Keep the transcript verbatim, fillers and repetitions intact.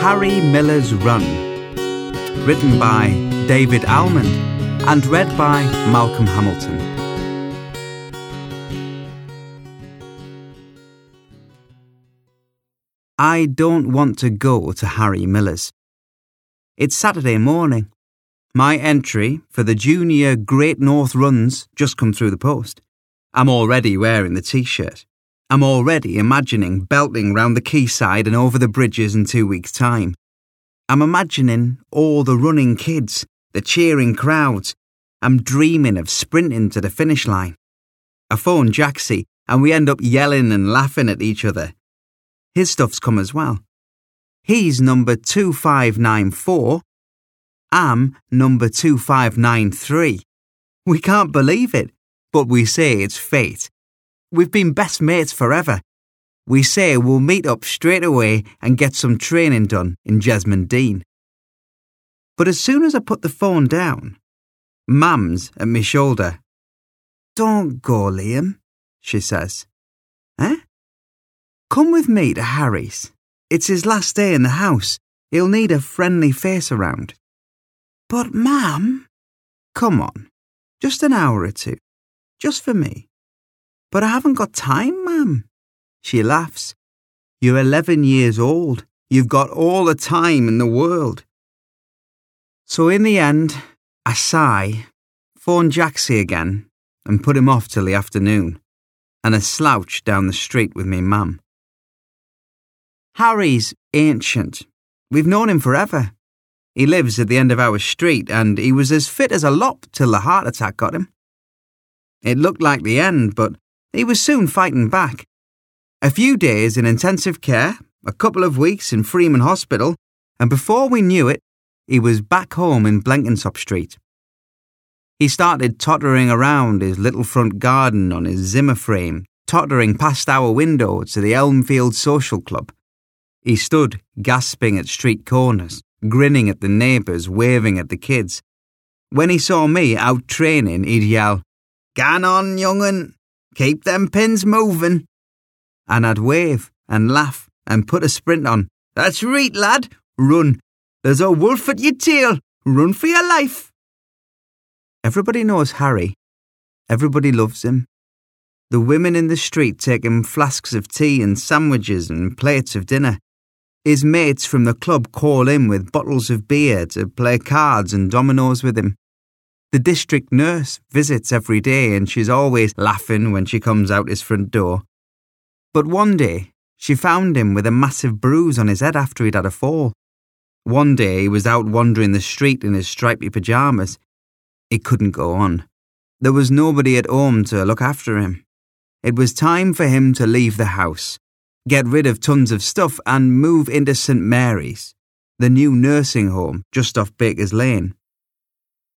Harry Miller's Run, written by David Almond and read by Malcolm Hamilton. I don't want to go to Harry Miller's. It's Saturday morning. My entry for the Junior Great North Runs just come through the post. I'm already wearing the t-shirt. I'm already imagining belting round the quayside and over the bridges in two weeks' time. I'm imagining all the running kids, the cheering crowds. I'm dreaming of sprinting to the finish line. I phone Jaxie and we end up yelling and laughing at each other. His stuff's come as well. He's number two five nine four. I'm number two five nine three. We can't believe it, but we say it's fate. We've been best mates forever. We say we'll meet up straight away and get some training done in Jesmond Dean. But as soon as I put the phone down, Mam's at my shoulder. Don't go, Liam, she says. Eh? Come with me to Harry's. It's his last day in the house. He'll need a friendly face around. But, Mam, come on. Just an hour or two. Just for me. But I haven't got time, Mam. She laughs. You're eleven years old. You've got all the time in the world. So in the end, I sigh, phone Jaxie again, and put him off till the afternoon, and I slouch down the street with me Mam. Harry's ancient. We've known him forever. He lives at the end of our street, and he was as fit as a lop till the heart attack got him. It looked like the end, but he was soon fighting back. A few days in intensive care, a couple of weeks in Freeman Hospital, and before we knew it, he was back home in Blenkinsop Street. He started tottering around his little front garden on his Zimmer frame, tottering past our window to the Elmfield Social Club. He stood gasping at street corners, grinning at the neighbours, waving at the kids. When he saw me out training, he'd yell, "Gan on, young'un! Keep them pins moving." And I'd wave and laugh and put a sprint on. "That's right, lad. Run. There's a wolf at your tail. Run for your life." Everybody knows Harry. Everybody loves him. The women in the street take him flasks of tea and sandwiches and plates of dinner. His mates from the club call in with bottles of beer to play cards and dominoes with him. The district nurse visits every day and she's always laughing when she comes out his front door. But one day, she found him with a massive bruise on his head after he'd had a fall. One day he was out wandering the street in his stripy pyjamas. It couldn't go on. There was nobody at home to look after him. It was time for him to leave the house, get rid of tons of stuff and move into St Mary's, the new nursing home just off Baker's Lane.